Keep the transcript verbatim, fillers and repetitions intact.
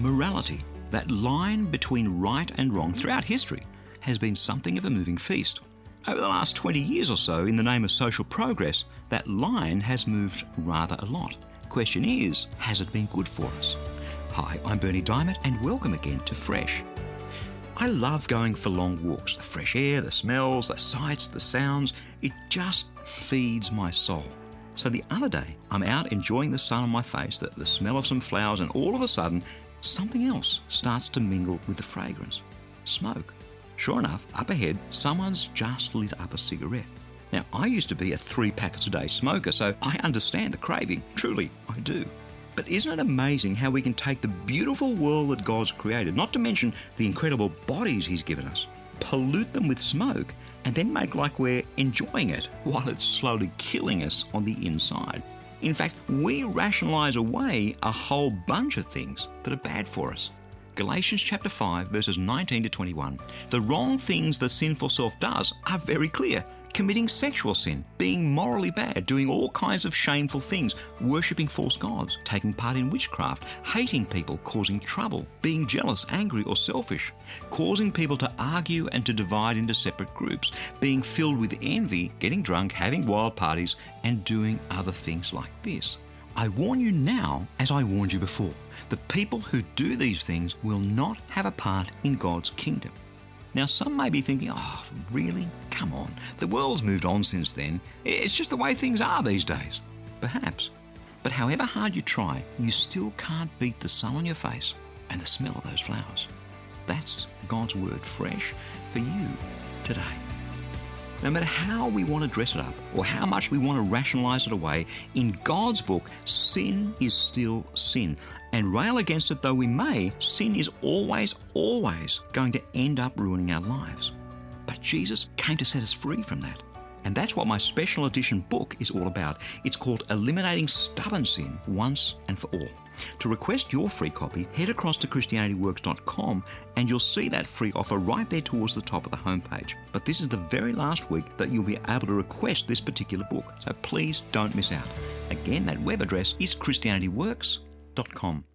Morality, that line between right and wrong throughout history, has been something of a moving feast. Over the last twenty years or so, in the name of social progress, that line has moved rather a lot. Question is, has it been good for us? Hi, I'm Berni Dymet, and welcome again to Fresh. I love going for long walks. The fresh air, the smells, the sights, the sounds, it just feeds my soul. So the other day, I'm out enjoying the sun on my face, the, the smell of some flowers, and all of a sudden, something else starts to mingle with the fragrance. Smoke. Sure enough, up ahead, someone's just lit up a cigarette. Now, I used to be a three packets a day smoker, so I understand the craving. Truly, I do. But isn't it amazing how we can take the beautiful world that God's created, not to mention the incredible bodies He's given us, pollute them with smoke, and then make like we're enjoying it while it's slowly killing us on the inside? In fact, we rationalise away a whole bunch of things that are bad for us. Galatians chapter five, verses nineteen to twenty-one. The wrong things the sinful self does are very clear. Committing sexual sin, being morally bad, doing all kinds of shameful things, worshipping false gods, taking part in witchcraft, hating people, causing trouble, being jealous, angry or selfish, causing people to argue and to divide into separate groups, being filled with envy, getting drunk, having wild parties, and doing other things like this. I warn you now, as I warned you before, the people who do these things will not have a part in God's kingdom. Now, some may be thinking, oh, really? Come on. The world's moved on since then. It's just the way things are these days. Perhaps. But however hard you try, you still can't beat the sun on your face and the smell of those flowers. That's God's word fresh for you today. No matter how we want to dress it up or how much we want to rationalise it away, in God's book, sin is still sin. And rail against it though we may, sin is always, always going to end up ruining our lives. But Jesus came to set us free from that. And that's what my special edition book is all about. It's called Eliminating Stubborn Sin Once and for All. To request your free copy, head across to Christianity Works dot com and you'll see that free offer right there towards the top of the homepage. But this is the very last week that you'll be able to request this particular book, so please don't miss out. Again, that web address is Christianity Works dot com.